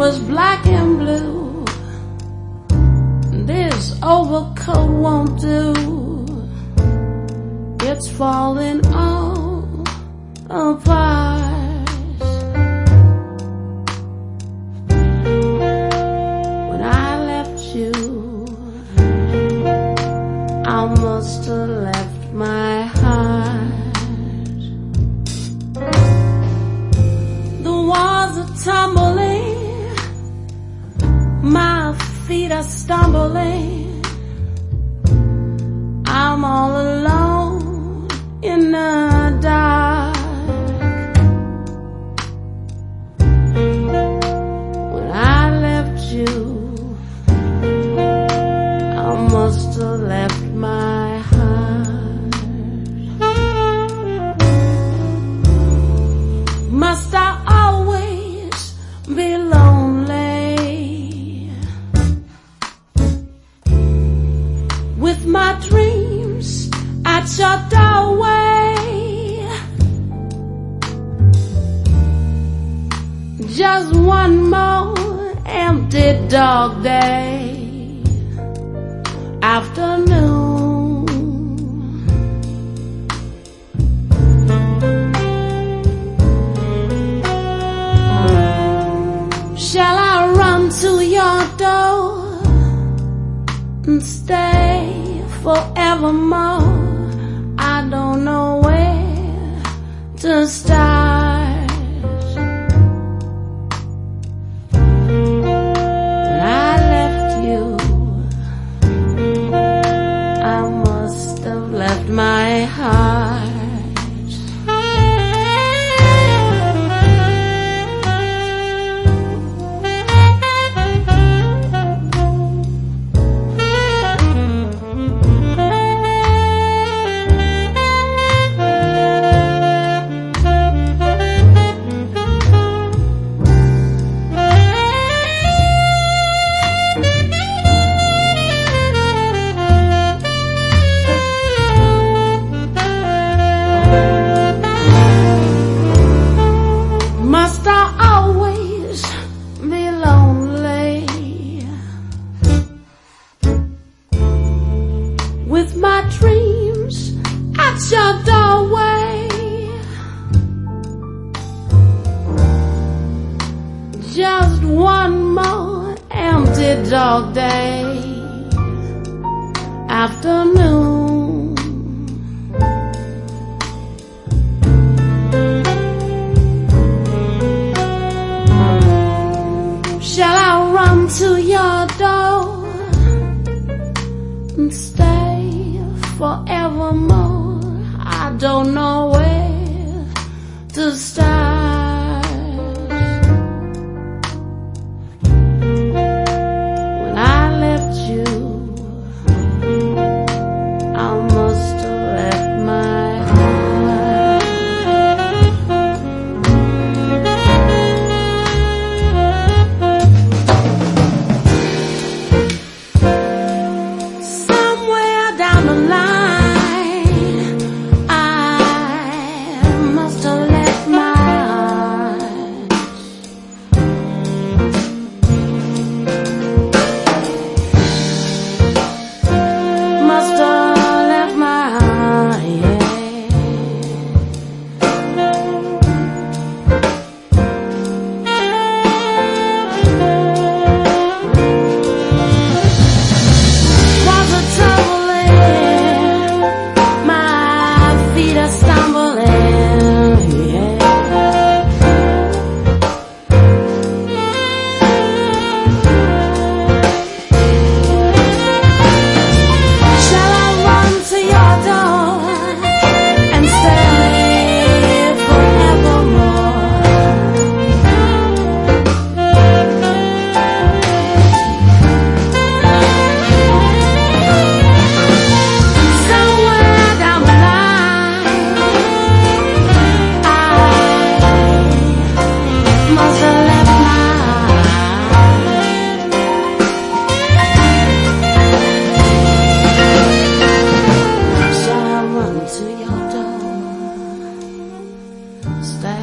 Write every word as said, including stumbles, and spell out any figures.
was black and blue. This overcoat won't do. It's falling all apart. When I left you, I must have left my heart. The walls are tumbling, my feet are stumbling. I'm all alone in the dark. When I left you, I must have left my heart. Must I always be lonely with my dreams at your doorway? Just one more empty dog day afternoon. Shall I run to your door and stay forevermore? I don't know where to start. When I left you, I must have left my heart. Must I always be lonely with my dreams at your doorway? Just one more empty dog day afternoon. Shall I run to your door and stay forevermore? I don't know where to start. When I left you, I must have left my stay